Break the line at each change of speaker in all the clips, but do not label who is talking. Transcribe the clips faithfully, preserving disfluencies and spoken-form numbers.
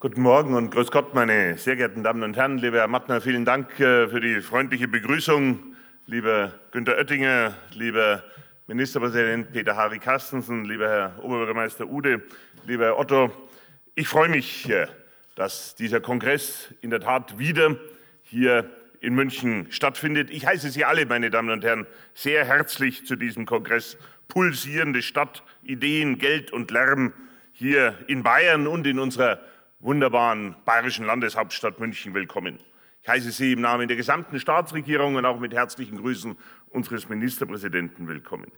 Guten Morgen und grüß Gott, meine sehr geehrten Damen und Herren. Lieber Herr Mattner, vielen Dank für die freundliche Begrüßung. Lieber Günther Oettinger, lieber Ministerpräsident Peter-Harry Carstensen, lieber Herr Oberbürgermeister Ude, lieber Herr Otto, ich freue mich, dass dieser Kongress in der Tat wieder hier in München stattfindet. Ich heiße Sie alle, meine Damen und Herren, sehr herzlich zu diesem Kongress Pulsierende Stadt, Ideen, Geld und Lärm hier in Bayern und in unserer wunderbaren bayerischen Landeshauptstadt München willkommen. Ich heiße Sie im Namen der gesamten Staatsregierung und auch mit herzlichen Grüßen unseres Ministerpräsidenten willkommen.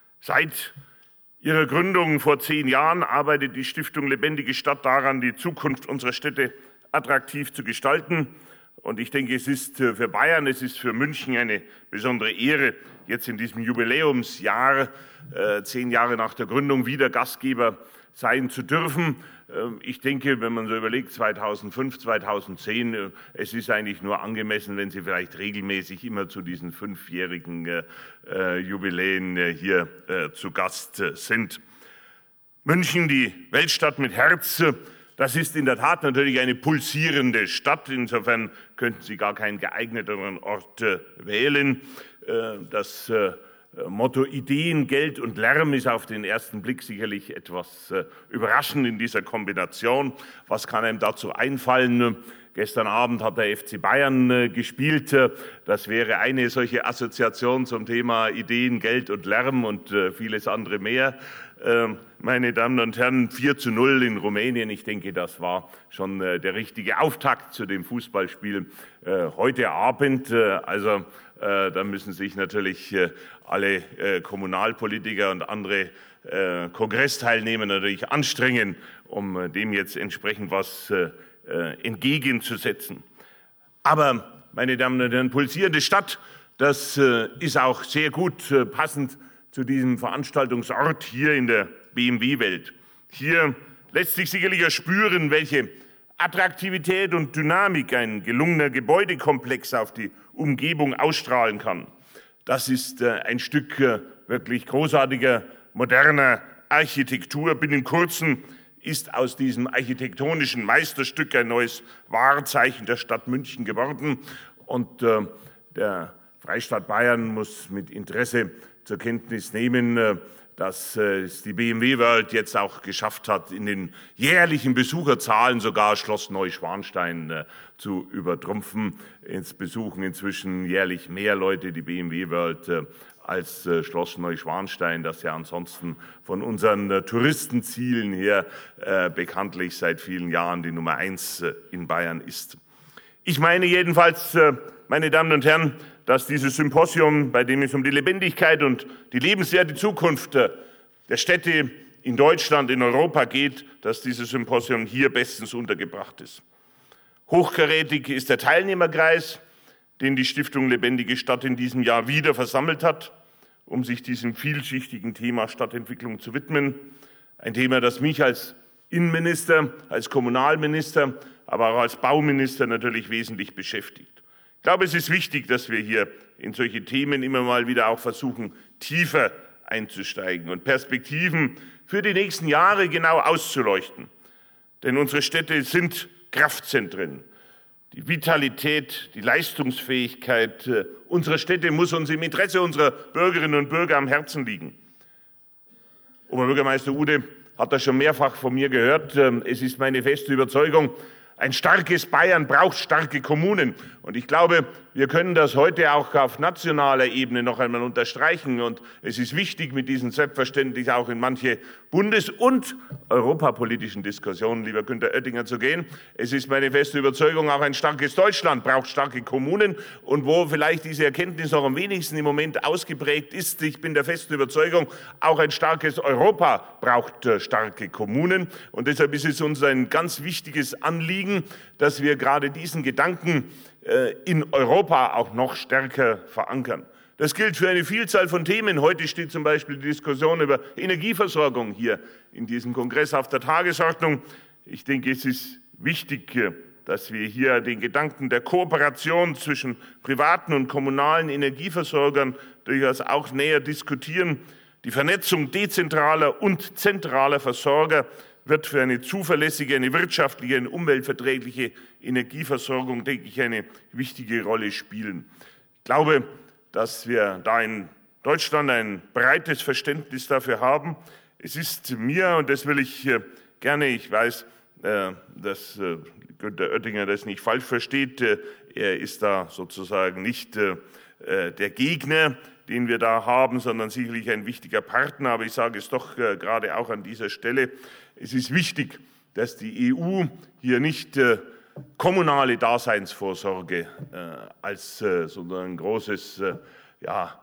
Seit ihrer Gründung vor zehn Jahren arbeitet die Stiftung Lebendige Stadt daran, die Zukunft unserer Städte attraktiv zu gestalten. Und ich denke, es ist für Bayern, es ist für München eine besondere Ehre, jetzt in diesem Jubiläumsjahr, äh, zehn Jahre nach der Gründung, wieder Gastgeber sein zu dürfen. Ich denke, wenn man so überlegt, zweitausendfünf, zweitausendzehn, es ist eigentlich nur angemessen, wenn Sie vielleicht regelmäßig immer zu diesen fünfjährigen äh, Jubiläen äh, hier äh, zu Gast äh, sind. München, die Weltstadt mit Herz, das ist in der Tat natürlich eine pulsierende Stadt. Insofern könnten Sie gar keinen geeigneteren Ort äh, wählen. Äh, das äh, Motto Ideen, Geld und Lärm ist auf den ersten Blick sicherlich etwas äh, überraschend in dieser Kombination. Was kann einem dazu einfallen? Gestern Abend hat der F C Bayern äh, gespielt. Das wäre eine solche Assoziation zum Thema Ideen, Geld und Lärm und äh, vieles andere mehr. Äh, meine Damen und Herren, vier zu null in Rumänien. Ich denke, das war schon äh, der richtige Auftakt zu dem Fußballspiel äh, heute Abend. Äh, also äh, da müssen sich natürlich äh, alle äh, Kommunalpolitiker und andere äh, Kongressteilnehmer natürlich anstrengen, um äh, dem jetzt entsprechend was äh, entgegenzusetzen. Aber, meine Damen und Herren, pulsierende Stadt, das äh, ist auch sehr gut äh, passend zu diesem Veranstaltungsort hier in der B M W-Welt. Hier lässt sich sicherlich erspüren, welche Attraktivität und Dynamik ein gelungener Gebäudekomplex auf die Umgebung ausstrahlen kann. Das ist äh, ein Stück äh, wirklich großartiger, moderner Architektur. Binnen kurzem ist aus diesem architektonischen Meisterstück ein neues Wahrzeichen der Stadt München geworden. Und äh, der Freistaat Bayern muss mit Interesse zur Kenntnis nehmen, äh, dass äh, es die B M W World jetzt auch geschafft hat, in den jährlichen Besucherzahlen sogar Schloss Neuschwanstein äh, zu übertrumpfen. Es besuchen inzwischen jährlich mehr Leute die B M W World äh, als äh, Schloss Neuschwanstein, das ja ansonsten von unseren äh, Touristenzielen her äh, bekanntlich seit vielen Jahren die Nummer eins äh, in Bayern ist. Ich meine jedenfalls, äh, meine Damen und Herren, dass dieses Symposium, bei dem es um die Lebendigkeit und die lebenswerte Zukunft äh, der Städte in Deutschland, in Europa geht, dass dieses Symposium hier bestens untergebracht ist. Hochkarätig ist der Teilnehmerkreis, den die Stiftung Lebendige Stadt in diesem Jahr wieder versammelt hat, um sich diesem vielschichtigen Thema Stadtentwicklung zu widmen. Ein Thema, das mich als Innenminister, als Kommunalminister, aber auch als Bauminister natürlich wesentlich beschäftigt. Ich glaube, es ist wichtig, dass wir hier in solche Themen immer mal wieder auch versuchen, tiefer einzusteigen und Perspektiven für die nächsten Jahre genau auszuleuchten. Denn unsere Städte sind Kraftzentren. Die Vitalität, die Leistungsfähigkeit äh, unserer Städte muss uns im Interesse unserer Bürgerinnen und Bürger am Herzen liegen. Oberbürgermeister Ude hat das schon mehrfach von mir gehört. Ähm, es ist meine feste Überzeugung, ein starkes Bayern braucht starke Kommunen. Und ich glaube, wir können das heute auch auf nationaler Ebene noch einmal unterstreichen. Und es ist wichtig, mit diesen selbstverständlich auch in manche bundes- und europapolitischen Diskussionen, lieber Günther Oettinger, zu gehen. Es ist meine feste Überzeugung, auch ein starkes Deutschland braucht starke Kommunen. Und wo vielleicht diese Erkenntnis noch am wenigsten im Moment ausgeprägt ist, ich bin der festen Überzeugung, auch ein starkes Europa braucht starke Kommunen. Und deshalb ist es uns ein ganz wichtiges Anliegen, dass wir gerade diesen Gedanken in Europa auch noch stärker verankern. Das gilt für eine Vielzahl von Themen. Heute steht zum Beispiel die Diskussion über Energieversorgung hier in diesem Kongress auf der Tagesordnung. Ich denke, es ist wichtig, dass wir hier den Gedanken der Kooperation zwischen privaten und kommunalen Energieversorgern durchaus auch näher diskutieren. Die Vernetzung dezentraler und zentraler Versorger wird für eine zuverlässige, eine wirtschaftliche, eine umweltverträgliche Energieversorgung, denke ich, eine wichtige Rolle spielen. Ich glaube, dass wir da in Deutschland ein breites Verständnis dafür haben. Es ist mir, und das will ich gerne, ich weiß, dass Günther Oettinger das nicht falsch versteht, er ist da sozusagen nicht der Gegner, den wir da haben, sondern sicherlich ein wichtiger Partner. Aber ich sage es doch gerade auch an dieser Stelle, es ist wichtig, dass die E U hier nicht kommunale Daseinsvorsorge als sozusagen großes ja,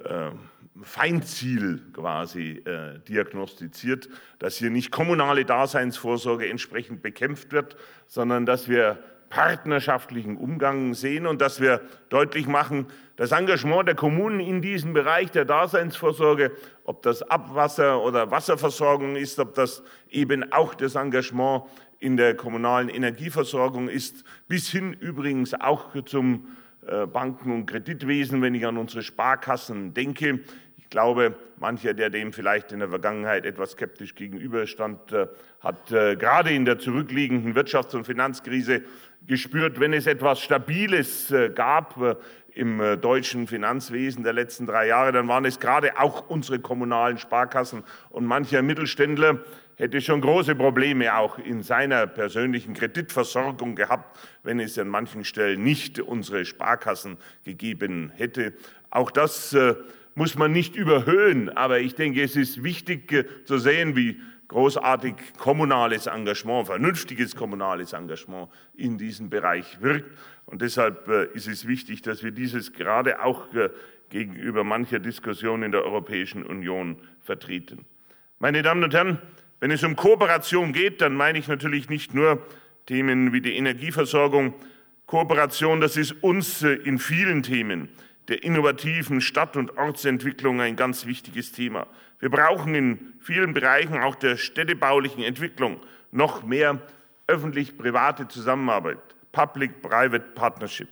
Feindziel quasi äh, diagnostiziert, dass hier nicht kommunale Daseinsvorsorge entsprechend bekämpft wird, sondern dass wir partnerschaftlichen Umgang sehen und dass wir deutlich machen, das Engagement der Kommunen in diesem Bereich der Daseinsvorsorge, ob das Abwasser- oder Wasserversorgung ist, ob das eben auch das Engagement in der kommunalen Energieversorgung ist, bis hin übrigens auch zum äh, Banken- und Kreditwesen, wenn ich an unsere Sparkassen denke. Ich glaube, mancher, der dem vielleicht in der Vergangenheit etwas skeptisch gegenüberstand, äh, hat äh, gerade in der zurückliegenden Wirtschafts- und Finanzkrise gespürt, wenn es etwas Stabiles äh, gab äh, im äh, deutschen Finanzwesen der letzten drei Jahre, dann waren es gerade auch unsere kommunalen Sparkassen. Und mancher Mittelständler hätte schon große Probleme auch in seiner persönlichen Kreditversorgung gehabt, wenn es an manchen Stellen nicht unsere Sparkassen gegeben hätte. Auch das äh, muss man nicht überhöhen, aber ich denke, es ist wichtig äh, zu sehen, wie großartig kommunales Engagement, vernünftiges kommunales Engagement in diesem Bereich wirkt. Und deshalb äh, ist es wichtig, dass wir dieses gerade auch äh, gegenüber mancher Diskussion in der Europäischen Union vertreten. Meine Damen und Herren, wenn es um Kooperation geht, dann meine ich natürlich nicht nur Themen wie die Energieversorgung. Kooperation, das ist uns in vielen Themen der innovativen Stadt- und Ortsentwicklung ein ganz wichtiges Thema. Wir brauchen in vielen Bereichen auch der städtebaulichen Entwicklung noch mehr öffentlich-private Zusammenarbeit, Public-Private Partnership.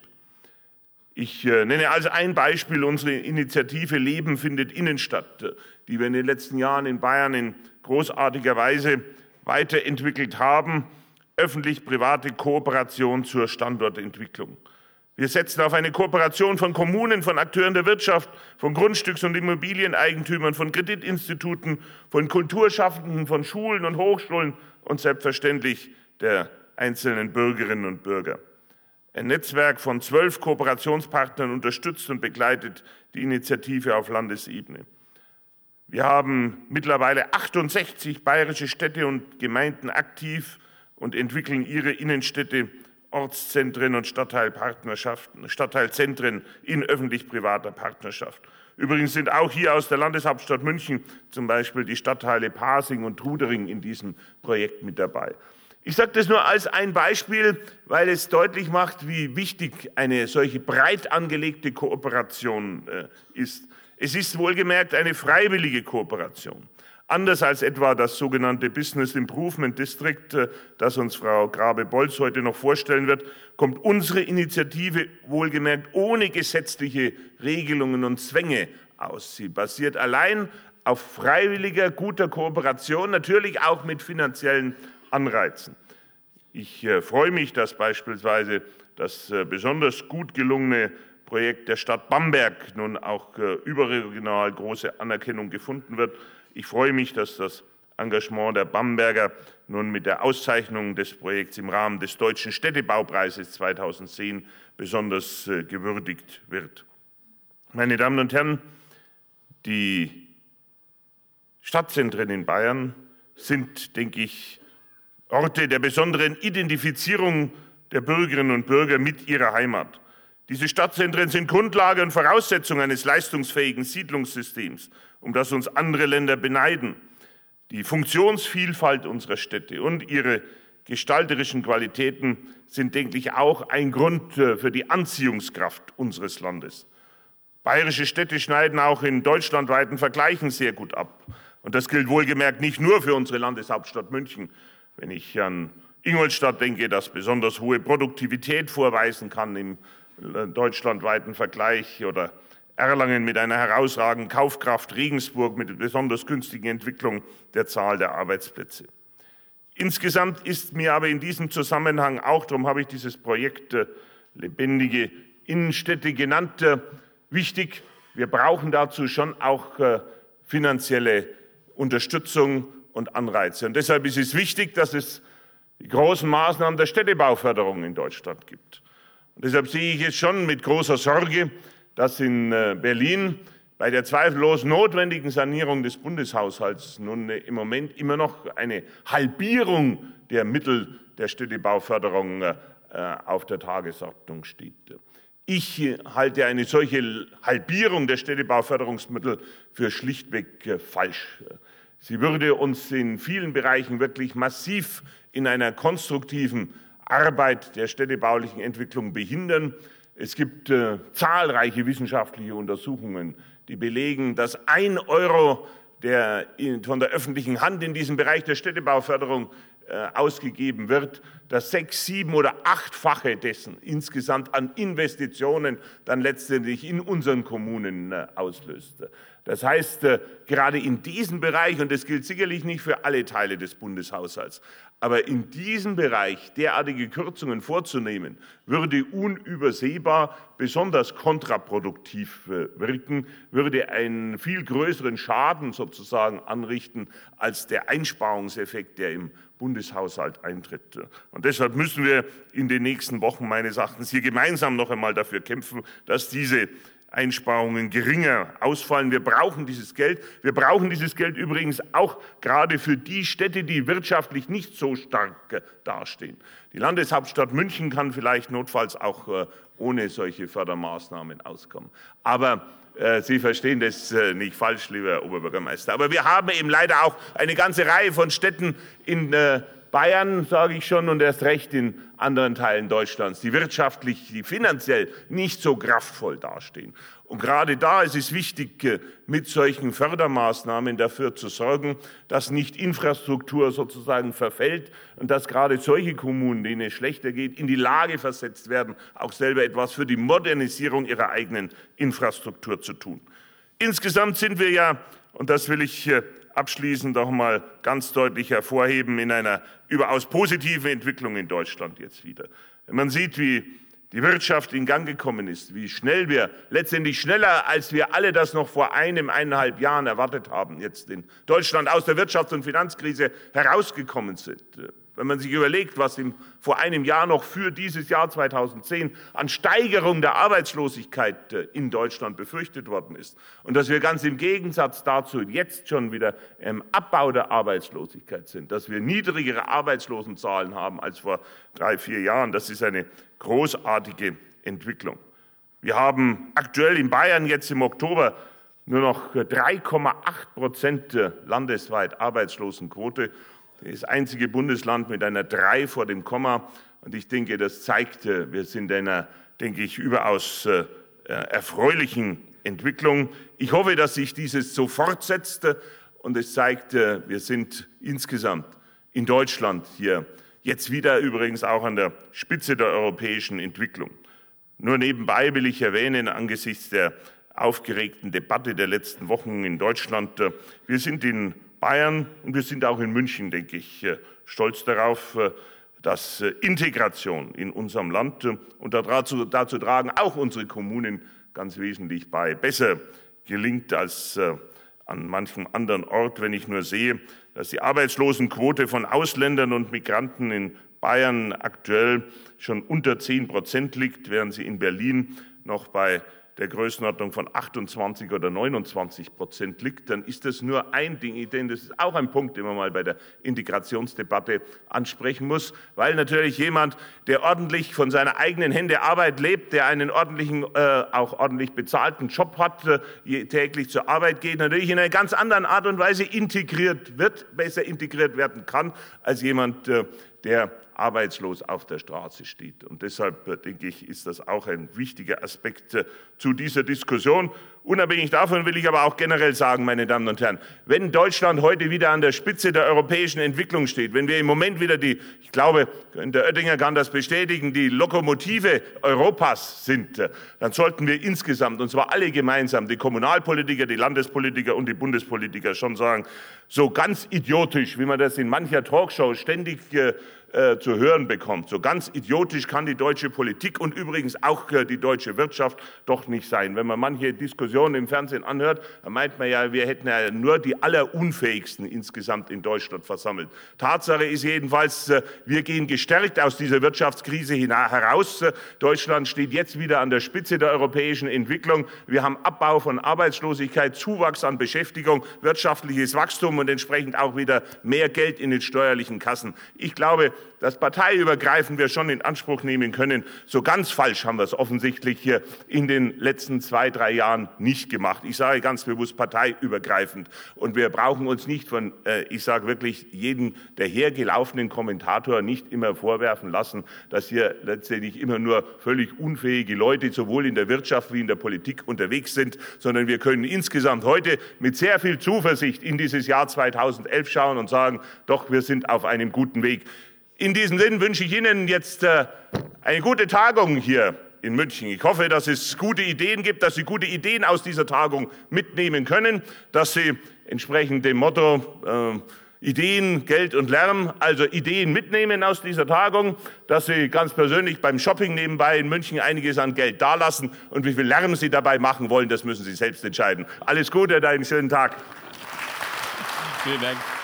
Ich äh, nenne als ein Beispiel unsere Initiative Leben findet innen statt, die wir in den letzten Jahren in Bayern in großartiger Weise weiterentwickelt haben, öffentlich-private Kooperation zur Standortentwicklung. Wir setzen auf eine Kooperation von Kommunen, von Akteuren der Wirtschaft, von Grundstücks- und Immobilieneigentümern, von Kreditinstituten, von Kulturschaffenden, von Schulen und Hochschulen und selbstverständlich der einzelnen Bürgerinnen und Bürger. Ein Netzwerk von zwölf Kooperationspartnern unterstützt und begleitet die Initiative auf Landesebene. Wir haben mittlerweile achtundsechzig bayerische Städte und Gemeinden aktiv und entwickeln ihre Innenstädte, Ortszentren und Stadtteilpartnerschaften, Stadtteilzentren in öffentlich-privater Partnerschaft. Übrigens sind auch hier aus der Landeshauptstadt München zum Beispiel die Stadtteile Pasing und Trudering in diesem Projekt mit dabei. Ich sage das nur als ein Beispiel, weil es deutlich macht, wie wichtig eine solche breit angelegte Kooperation äh, ist. Es ist wohlgemerkt eine freiwillige Kooperation. Anders als etwa das sogenannte Business Improvement District, äh, das uns Frau Grabe-Bolz heute noch vorstellen wird, kommt unsere Initiative wohlgemerkt ohne gesetzliche Regelungen und Zwänge aus. Sie basiert allein auf freiwilliger, guter Kooperation, natürlich auch mit finanziellen Anreizen. Ich äh, freue mich, dass beispielsweise das äh, besonders gut gelungene Projekt der Stadt Bamberg nun auch äh, überregional große Anerkennung gefunden wird. Ich freue mich, dass das Engagement der Bamberger nun mit der Auszeichnung des Projekts im Rahmen des Deutschen Städtebaupreises zweitausendzehn besonders äh, gewürdigt wird. Meine Damen und Herren, die Stadtzentren in Bayern sind, denke ich, Orte der besonderen Identifizierung der Bürgerinnen und Bürger mit ihrer Heimat. Diese Stadtzentren sind Grundlage und Voraussetzung eines leistungsfähigen Siedlungssystems, um das uns andere Länder beneiden. Die Funktionsvielfalt unserer Städte und ihre gestalterischen Qualitäten sind, denke ich, auch ein Grund für die Anziehungskraft unseres Landes. Bayerische Städte schneiden auch in deutschlandweiten Vergleichen sehr gut ab. Und das gilt wohlgemerkt nicht nur für unsere Landeshauptstadt München. Wenn ich an Ingolstadt denke, das besonders hohe Produktivität vorweisen kann im deutschlandweiten Vergleich, oder Erlangen mit einer herausragenden Kaufkraft, Regensburg mit besonders günstigen Entwicklung der Zahl der Arbeitsplätze. Insgesamt ist mir aber in diesem Zusammenhang auch, darum habe ich dieses Projekt äh, Lebendige Innenstädte genannt, äh, wichtig. Wir brauchen dazu schon auch äh, finanzielle Unterstützung und Anreize. Und deshalb ist es wichtig, dass es die großen Maßnahmen der Städtebauförderung in Deutschland gibt. Und deshalb sehe ich es schon mit großer Sorge, dass in äh, Berlin bei der zweifellos notwendigen Sanierung des Bundeshaushalts nun im Moment immer noch eine Halbierung der Mittel der Städtebauförderung auf der Tagesordnung steht. Ich halte eine solche Halbierung der Städtebauförderungsmittel für schlichtweg falsch. Sie würde uns in vielen Bereichen wirklich massiv in einer konstruktiven Arbeit der städtebaulichen Entwicklung behindern. Es gibt äh, zahlreiche wissenschaftliche Untersuchungen, die belegen, dass ein Euro, der in, von der öffentlichen Hand in diesem Bereich der Städtebauförderung äh, ausgegeben wird, das sechs-, sieben- oder achtfache dessen insgesamt an Investitionen dann letztendlich in unseren Kommunen äh, auslöst. Das heißt, äh, gerade in diesem Bereich, und das gilt sicherlich nicht für alle Teile des Bundeshaushalts, aber in diesem Bereich derartige Kürzungen vorzunehmen, würde unübersehbar besonders kontraproduktiv wirken, würde einen viel größeren Schaden sozusagen anrichten als der Einsparungseffekt, der im Bundeshaushalt eintritt. Und deshalb müssen wir in den nächsten Wochen meines Erachtens hier gemeinsam noch einmal dafür kämpfen, dass diese Einsparungen geringer ausfallen. Wir brauchen dieses Geld. Wir brauchen dieses Geld übrigens auch gerade für die Städte, die wirtschaftlich nicht so stark dastehen. Die Landeshauptstadt München kann vielleicht notfalls auch ohne solche Fördermaßnahmen auskommen. Aber äh, Sie verstehen das äh, nicht falsch, lieber Oberbürgermeister. Aber wir haben eben leider auch eine ganze Reihe von Städten in äh, Bayern, sage ich schon, und erst recht in anderen Teilen Deutschlands, die wirtschaftlich, die finanziell nicht so kraftvoll dastehen. Und gerade da ist es wichtig, mit solchen Fördermaßnahmen dafür zu sorgen, dass nicht Infrastruktur sozusagen verfällt und dass gerade solche Kommunen, denen es schlechter geht, in die Lage versetzt werden, auch selber etwas für die Modernisierung ihrer eigenen Infrastruktur zu tun. Insgesamt sind wir ja, und das will ich abschließend noch mal ganz deutlich hervorheben, in einer überaus positiven Entwicklung in Deutschland jetzt wieder. Wenn man sieht, wie die Wirtschaft in Gang gekommen ist, wie schnell wir, letztendlich schneller, als wir alle das noch vor einem, eineinhalb Jahren erwartet haben, jetzt in Deutschland aus der Wirtschafts- und Finanzkrise herausgekommen sind. Wenn man sich überlegt, was im, vor einem Jahr noch für dieses Jahr zweitausendzehn an Steigerung der Arbeitslosigkeit in Deutschland befürchtet worden ist und dass wir ganz im Gegensatz dazu jetzt schon wieder im Abbau der Arbeitslosigkeit sind, dass wir niedrigere Arbeitslosenzahlen haben als vor drei, vier Jahren, das ist eine großartige Entwicklung. Wir haben aktuell in Bayern jetzt im Oktober nur noch drei Komma acht Prozent landesweit Arbeitslosenquote. Das einzige Bundesland mit einer drei vor dem Komma. Und ich denke, das zeigt, wir sind in einer, denke ich, überaus äh, erfreulichen Entwicklung. Ich hoffe, dass sich dieses so fortsetzt. Und es zeigt, äh, wir sind insgesamt in Deutschland hier jetzt wieder übrigens auch an der Spitze der europäischen Entwicklung. Nur nebenbei will ich erwähnen, angesichts der aufgeregten Debatte der letzten Wochen in Deutschland, äh, wir sind in Bayern und wir sind auch in München, denke ich, stolz darauf, dass Integration in unserem Land und dazu, dazu tragen auch unsere Kommunen ganz wesentlich bei, besser gelingt als an manchem anderen Ort, wenn ich nur sehe, dass die Arbeitslosenquote von Ausländern und Migranten in Bayern aktuell schon unter zehn Prozent liegt, während sie in Berlin noch bei der Größenordnung von achtundzwanzig oder neunundzwanzig Prozent liegt, dann ist das nur ein Ding, denn das ist auch ein Punkt, den man mal bei der Integrationsdebatte ansprechen muss, weil natürlich jemand, der ordentlich von seiner eigenen Hände Arbeit lebt, der einen ordentlichen, äh, auch ordentlich bezahlten Job hat, äh, täglich zur Arbeit geht, natürlich in einer ganz anderen Art und Weise integriert wird, besser integriert werden kann, als jemand, äh, der arbeitslos auf der Straße steht. Und deshalb, denke ich, ist das auch ein wichtiger Aspekt zu dieser Diskussion. Unabhängig davon will ich aber auch generell sagen, meine Damen und Herren, wenn Deutschland heute wieder an der Spitze der europäischen Entwicklung steht, wenn wir im Moment wieder die, ich glaube, der Oettinger kann das bestätigen, die Lokomotive Europas sind, dann sollten wir insgesamt, und zwar alle gemeinsam, die Kommunalpolitiker, die Landespolitiker und die Bundespolitiker schon sagen, so ganz idiotisch, wie man das in mancher Talkshow ständig äh, Äh, zu hören bekommt. So ganz idiotisch kann die deutsche Politik und übrigens auch äh, die deutsche Wirtschaft doch nicht sein. Wenn man manche Diskussionen im Fernsehen anhört, dann meint man ja, wir hätten ja nur die Allerunfähigsten insgesamt in Deutschland versammelt. Tatsache ist jedenfalls, äh, wir gehen gestärkt aus dieser Wirtschaftskrise heraus. Äh, Deutschland steht jetzt wieder an der Spitze der europäischen Entwicklung. Wir haben Abbau von Arbeitslosigkeit, Zuwachs an Beschäftigung, wirtschaftliches Wachstum und entsprechend auch wieder mehr Geld in den steuerlichen Kassen. Ich glaube, das parteiübergreifend wir schon in Anspruch nehmen können. So ganz falsch haben wir es offensichtlich hier in den letzten zwei, drei Jahren nicht gemacht. Ich sage ganz bewusst parteiübergreifend. Und wir brauchen uns nicht von, äh, ich sage wirklich, jedem dahergelaufenen Kommentator nicht immer vorwerfen lassen, dass hier letztendlich immer nur völlig unfähige Leute sowohl in der Wirtschaft wie in der Politik unterwegs sind, sondern wir können insgesamt heute mit sehr viel Zuversicht in dieses Jahr zweitausendelf schauen und sagen, doch, wir sind auf einem guten Weg. In diesem Sinn wünsche ich Ihnen jetzt äh, eine gute Tagung hier in München. Ich hoffe, dass es gute Ideen gibt, dass Sie gute Ideen aus dieser Tagung mitnehmen können, dass Sie entsprechend dem Motto äh, Ideen, Geld und Lärm, also Ideen mitnehmen aus dieser Tagung, dass Sie ganz persönlich beim Shopping nebenbei in München einiges an Geld dalassen und wie viel Lärm Sie dabei machen wollen, das müssen Sie selbst entscheiden. Alles Gute, einen schönen Tag.
Vielen Dank.